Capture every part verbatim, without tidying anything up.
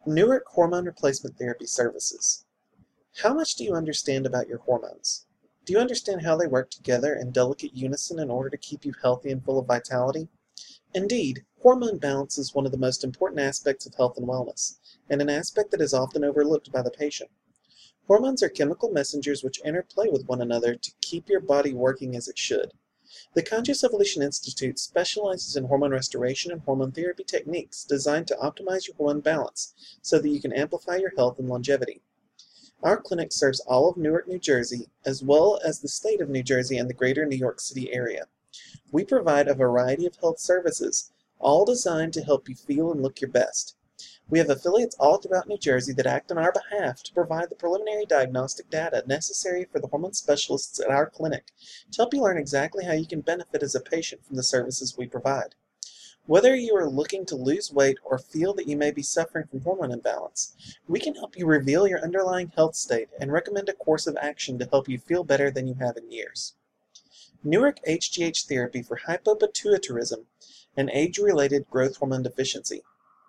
Newark Hormone Replacement Therapy Services. How much do you understand about your hormones? Do you understand how they work together in delicate unison in order to keep you healthy and full of vitality? Indeed, hormone balance is one of the most important aspects of health and wellness, and an aspect that is often overlooked by the patient. Hormones are chemical messengers which interplay with one another to keep your body working as it should. The Conscious Evolution Institute specializes in hormone restoration and hormone therapy techniques designed to optimize your hormone balance so that you can amplify your health and longevity. Our clinic serves all of Newark, New Jersey, as well as the state of New Jersey and the greater New York City area. We provide a variety of health services, all designed to help you feel and look your best. We have affiliates all throughout New Jersey that act on our behalf to provide the preliminary diagnostic data necessary for the hormone specialists at our clinic to help you learn exactly how you can benefit as a patient from the services we provide. Whether you are looking to lose weight or feel that you may be suffering from hormone imbalance, we can help you reveal your underlying health state and recommend a course of action to help you feel better than you have in years. Newark H G H Therapy for Hypopituitarism and Age-Related Growth Hormone Deficiency.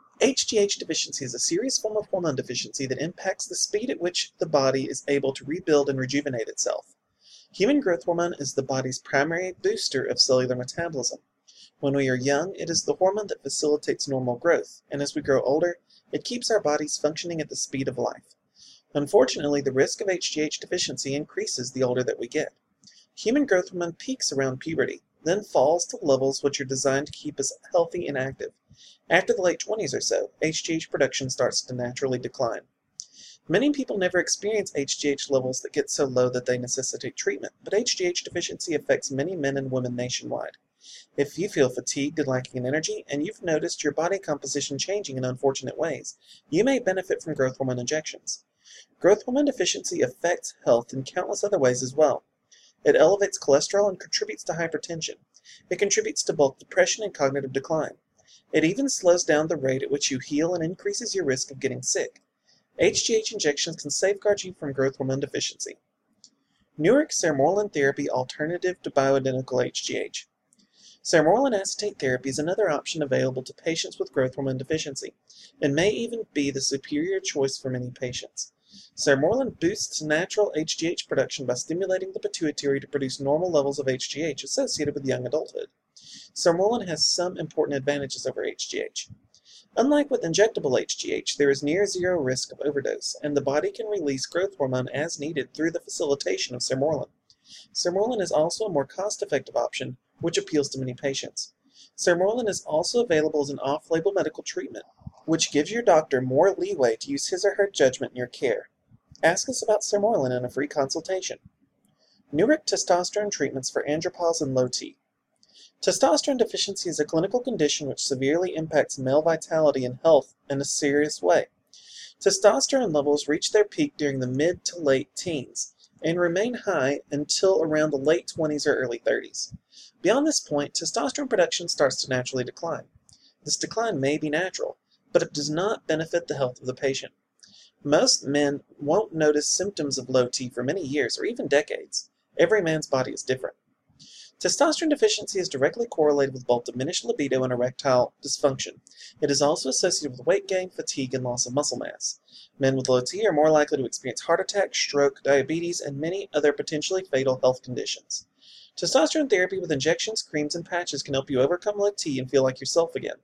H G H deficiency is a serious form of hormone deficiency that impacts the speed at which the body is able to rebuild and rejuvenate itself. Human growth hormone is the body's primary booster of cellular metabolism. When we are young, it is the hormone that facilitates normal growth, and as we grow older, it keeps our bodies functioning at the speed of life. Unfortunately, the risk of H G H deficiency increases the older that we get. Human growth hormone peaks around puberty, then falls to levels which are designed to keep us healthy and active. After the late twenties or so, H G H production starts to naturally decline. Many people never experience H G H levels that get so low that they necessitate treatment, but H G H deficiency affects many men and women nationwide. If you feel fatigued and lacking in energy, and you've noticed your body composition changing in unfortunate ways, you may benefit from growth hormone injections. Growth hormone deficiency affects health in countless other ways as well. It elevates cholesterol and contributes to hypertension. It contributes to both depression and cognitive decline. It even slows down the rate at which you heal and increases your risk of getting sick. H G H injections can safeguard you from growth hormone deficiency. Newark Sermorelin Therapy Alternative to Bioidentical H G H. Sermorelin acetate therapy is another option available to patients with growth hormone deficiency, and may even be the superior choice for many patients. Sermorelin boosts natural H G H production by stimulating the pituitary to produce normal levels of H G H associated with young adulthood. Sermorelin has some important advantages over H G H. Unlike with injectable H G H, there is near zero risk of overdose, and the body can release growth hormone as needed through the facilitation of Sermorelin. Sermorelin is also a more cost-effective option, which appeals to many patients. Sermorelin is also available as an off-label medical treatment, which gives your doctor more leeway to use his or her judgment in your care. Ask us about Sermorelin in a free consultation. Newark Testosterone Treatments for Andropause and Low T. Testosterone deficiency is a clinical condition which severely impacts male vitality and health in a serious way. Testosterone levels reach their peak during the mid to late teens and remain high until around the late twenties or early thirties. Beyond this point, testosterone production starts to naturally decline. This decline may be natural, but it does not benefit the health of the patient. Most men won't notice symptoms of low T for many years or even decades. Every man's body is different. Testosterone deficiency is directly correlated with both diminished libido and erectile dysfunction. It is also associated with weight gain, fatigue, and loss of muscle mass. Men with low T are more likely to experience heart attack, stroke, diabetes, and many other potentially fatal health conditions. Testosterone therapy with injections, creams, and patches can help you overcome low T and feel like yourself again.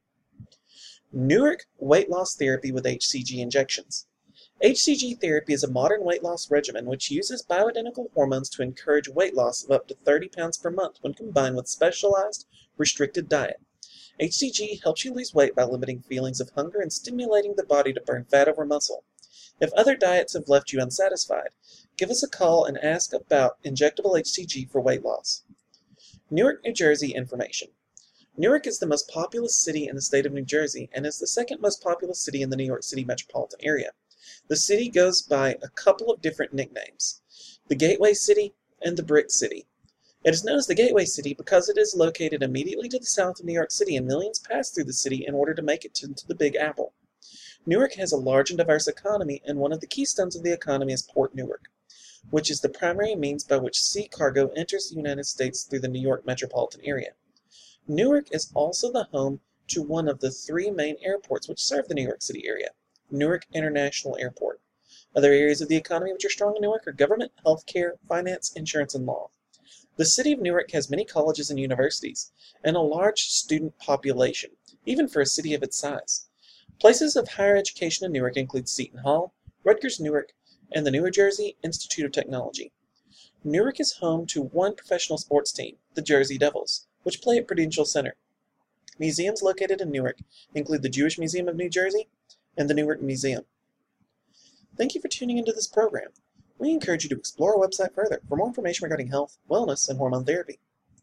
Newark Weight Loss Therapy with H C G Injections. H C G therapy is a modern weight loss regimen which uses bioidentical hormones to encourage weight loss of up to thirty pounds per month when combined with specialized, restricted diet. H C G helps you lose weight by limiting feelings of hunger and stimulating the body to burn fat over muscle. If other diets have left you unsatisfied, give us a call and ask about injectable H C G for weight loss. Newark, New Jersey information. Newark is the most populous city in the state of New Jersey and is the second most populous city in the New York City metropolitan area. The city goes by a couple of different nicknames, the Gateway City and the Brick City. It is known as the Gateway City because it is located immediately to the south of New York City and millions pass through the city in order to make it to, to the Big Apple. Newark has a large and diverse economy, and one of the keystones of the economy is Port Newark, which is the primary means by which sea cargo enters the United States through the New York metropolitan area. Newark is also the home to one of the three main airports which serve the New York City area, Newark International Airport. Other areas of the economy which are strong in Newark are government, healthcare, finance, insurance, and law. The city of Newark has many colleges and universities, and a large student population, even for a city of its size. Places of higher education in Newark include Seton Hall, Rutgers Newark, and the New Jersey Institute of Technology. Newark is home to one professional sports team, the Jersey Devils, which play at Prudential Center. Museums located in Newark include the Jewish Museum of New Jersey and the Newark Museum. Thank you for tuning into this program. We encourage you to explore our website further for more information regarding health, wellness, and hormone therapy.